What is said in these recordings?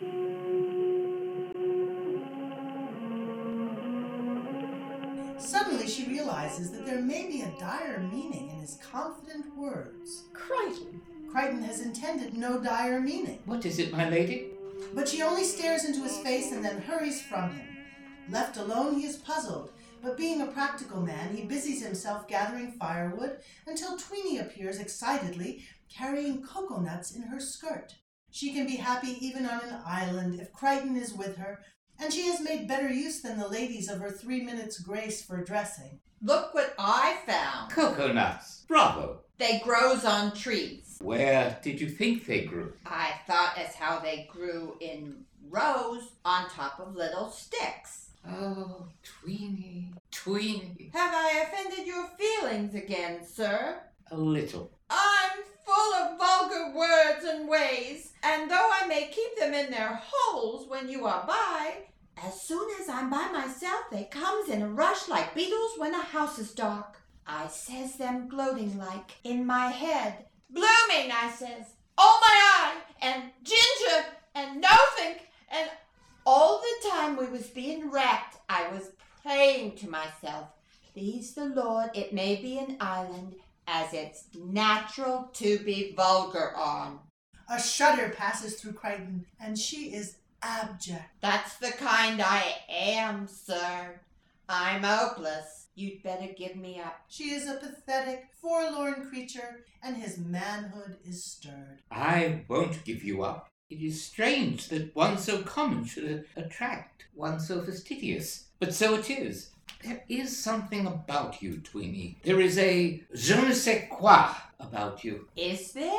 Suddenly she realizes that there may be a dire meaning in his confident words. Crichton! Crichton has intended no dire meaning. What is it, my lady? But she only stares into his face and then hurries from him. Left alone, he is puzzled, but being a practical man, he busies himself gathering firewood until Tweenie appears excitedly, carrying cocoa nuts in her skirt. She can be happy even on an island if Crichton is with her, and she has made better use than the ladies of her 3 minutes grace for dressing. Look what I found. Cocoa nuts. Bravo. They grows on trees. Where did you think they grew? I thought as how they grew in rows on top of little sticks. Oh, Tweenie, Tweenie. Have I offended your feelings again, sir? A little. I'm full of vulgar words and ways, and though I may keep them in their holes when you are by, as soon as I'm by myself, they comes in a rush like beetles when a house is dark. I says them gloating like in my head. Blooming, I says. Oh my eye, and ginger, and nothink, and all the time we was being wrecked, I was praying to myself, please the Lord, it may be an island, as it's natural to be vulgar on. A shudder passes through Crichton, and she is abject. That's the kind I am, sir. I'm hopeless. You'd better give me up. She is a pathetic, forlorn creature, and his manhood is stirred. I won't give you up. It is strange that one so common should attract one so fastidious. But so it is. There is something about you, Tweenie. There is a je ne sais quoi about you. Is there?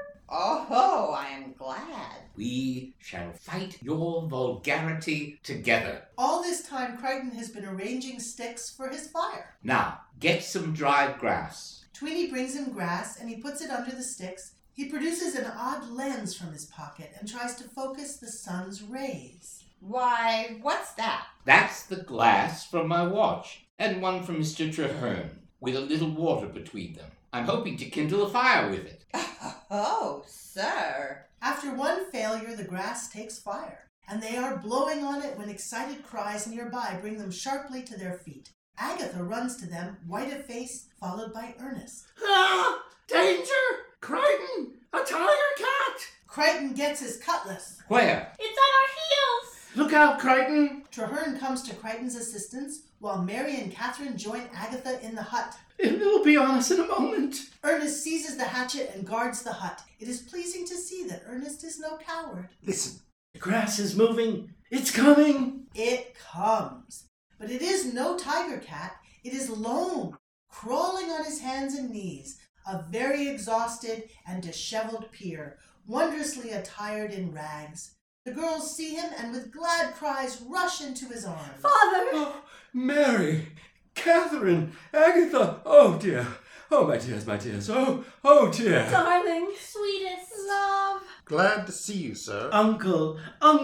Oh, I am glad. We shall fight your vulgarity together. All this time, Crichton has been arranging sticks for his fire. Now, get some dried grass. Tweenie brings him grass, and he puts it under the sticks. He produces an odd lens from his pocket and tries to focus the sun's rays. Why, what's that? That's the glass from my watch, and one from Mr. Treherne, with a little water between them. I'm hoping to kindle a fire with it. Oh, sir. After one failure, the grass takes fire, and they are blowing on it when excited cries nearby bring them sharply to their feet. Agatha runs to them, white of face, followed by Ernest. Ah! Danger! Crichton! A tiger cat! Crichton gets his cutlass. Where? It's at our heels! Look out, Crichton! Treherne comes to Crichton's assistance, while Mary and Catherine join Agatha in the hut. It'll be on us in a moment. Ernest seizes the hatchet and guards the hut. It is pleasing to see that Ernest is no coward. Listen, the grass is moving. It's coming. It comes. But it is no tiger cat. It is Loam, crawling on his hands and knees, a very exhausted and disheveled peer, wondrously attired in rags. The girls see him and with glad cries rush into his arms. Father! Oh, Mary, Catherine, Agatha. Oh, dear. Oh, my dears, my dears. Oh, dear. Darling, sweetest, love. Glad to see you, sir. Uncle,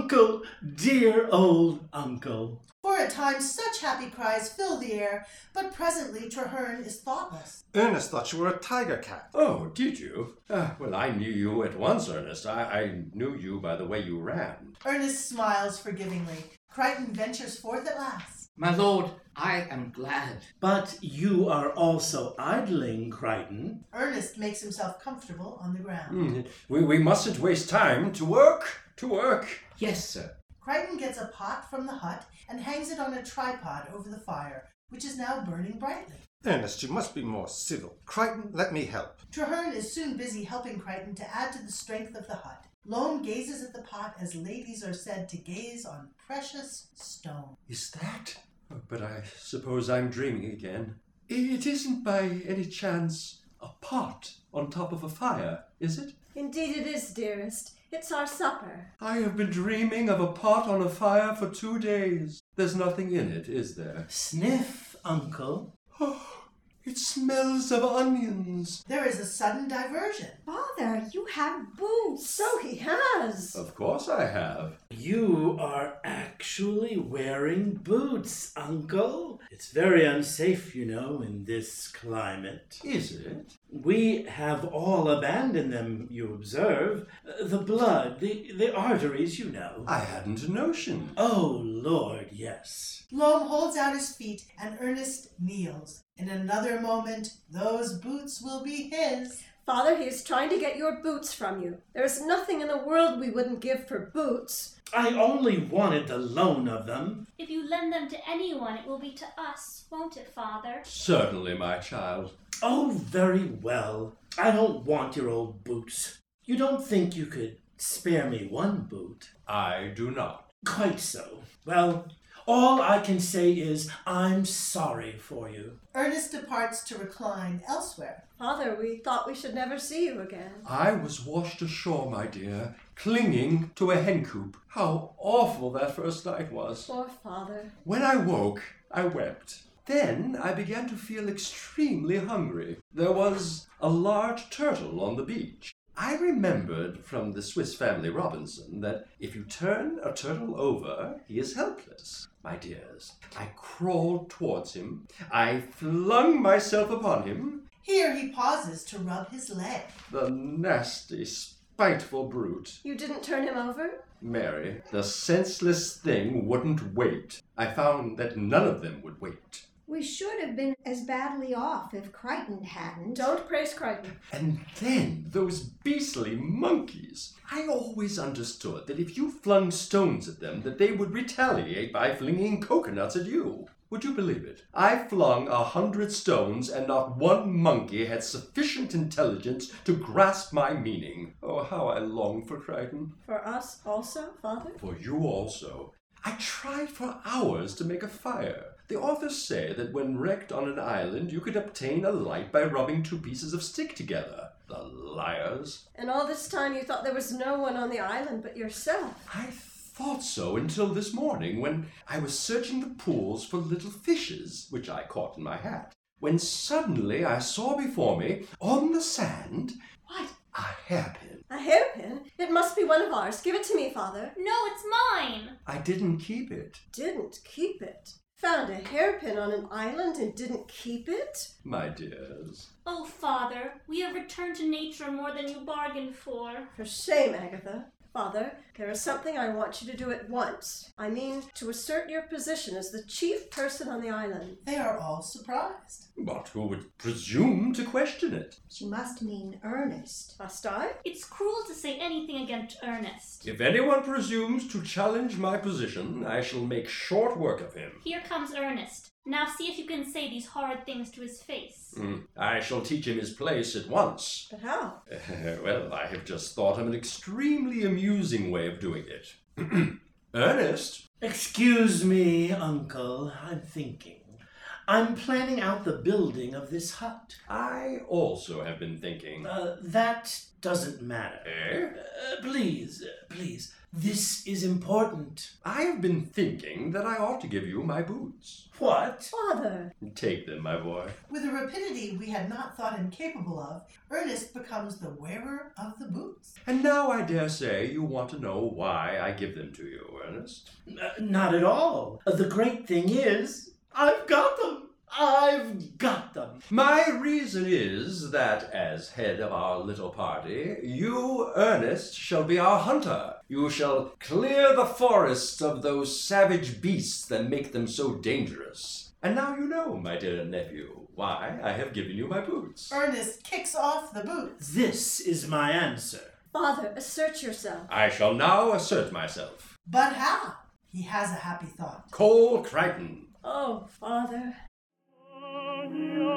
dear old uncle. For a time such happy cries fill the air, but presently Treherne is thoughtless. Ernest thought you were a tiger cat. Oh, did you? Well, I knew you at once, Ernest. I knew you by the way you ran. Ernest smiles forgivingly. Crichton ventures forth at last. My lord, I am glad. But you are also idling, Crichton. Ernest makes himself comfortable on the ground. We mustn't waste time. To work! To work! Yes, sir. Crichton gets a pot from the hut and hangs it on a tripod over the fire, which is now burning brightly. Ernest, you must be more civil. Crichton, let me help. Treherne is soon busy helping Crichton to add to the strength of the hut. Loam gazes at the pot as ladies are said to gaze on precious stone. Is that? Oh, but I suppose I'm dreaming again. It isn't by any chance a pot on top of a fire, is it? Indeed it is, dearest. It's our supper. I have been dreaming of a pot on a fire for 2 days. There's nothing in it, is there? Sniff, uncle. Oh, it smells of onions. There is a sudden diversion. Father, you have boots. So he has. has. Of course I have. You are actually wearing boots, Uncle. It's very unsafe, you know, in this climate. Is it? We have all abandoned them, you observe. The blood, the arteries, you know. I hadn't a notion. Oh, Lord, yes. Loam holds out his feet and Ernest kneels. In another moment, those boots will be his. Father, he is trying to get your boots from you. There is nothing in the world we wouldn't give for boots. I only wanted the loan of them. If you lend them to anyone, it will be to us, won't it, Father? Certainly, my child. Oh, very well. I don't want your old boots. You don't think you could spare me one boot? I do not. Quite so. Well, all I can say is I'm sorry for you. Ernest departs to recline elsewhere. Father, we thought we should never see you again. I was washed ashore, my dear, clinging to a hen coop. How awful that first night was. Poor Father. When I woke, I wept. Then I began to feel extremely hungry. There was a large turtle on the beach. I remembered from the Swiss Family Robinson that if you turn a turtle over, he is helpless. My dears, I crawled towards him. I flung myself upon him. Here he pauses to rub his leg. The nasty, spiteful brute. You didn't turn him over? Mary, the senseless thing wouldn't wait. I found that none of them would wait. We should have been as badly off if Crichton hadn't. Don't praise Crichton. And then those beastly monkeys. I always understood that if you flung stones at them, that they would retaliate by flinging coconuts at you. Would you believe it? I flung 100 stones, and not one monkey had sufficient intelligence to grasp my meaning. Oh, how I long for Crichton. For us also, Father? For you also. I tried for hours to make a fire. The authors say that when wrecked on an island, you could obtain a light by rubbing 2 pieces of stick together. The liars. And all this time you thought there was no one on the island but yourself. I thought so until this morning when I was searching the pools for little fishes, which I caught in my hat. When suddenly I saw before me, on the sand, What? a hairpin. A hairpin? It must be one of ours. Give it to me, Father. No, it's mine. I didn't keep it. Didn't keep it. Found a hairpin on an island and didn't keep it? My dears. Oh, Father, we have returned to nature more than you bargained for. For shame, Agatha. Father, there is something I want you to do at once. I mean, to assert your position as the chief person on the island. They are all surprised. But who would presume to question it? She must mean Ernest. Must I? It's cruel to say anything against Ernest. If anyone presumes to challenge my position, I shall make short work of him. Here comes Ernest. Now see if you can say these horrid things to his face. I shall teach him his place at once. But how? Well, I have just thought of an extremely amusing way of doing it. Ernest? Excuse me, Uncle. I'm thinking. I'm planning out the building of this hut. I also have been thinking. That doesn't matter. Please. This is important. I have been thinking that I ought to give you my boots. What? Father! Take them, my boy. With a rapidity we had not thought him capable of, Ernest becomes the wearer of the boots. And now I dare say you want to know why I give them to you, Ernest. Not at all. The great thing is, I've got them. I've got them. My reason is that, as head of our little party, you, Ernest, shall be our hunter. You shall clear the forests of those savage beasts that make them so dangerous. And now you know, my dear nephew, why I have given you my boots. Ernest kicks off the boots. This is my answer. Father, assert yourself. I shall now assert myself. But how? He has a happy thought. Cole Crichton. Oh, Father. Yeah.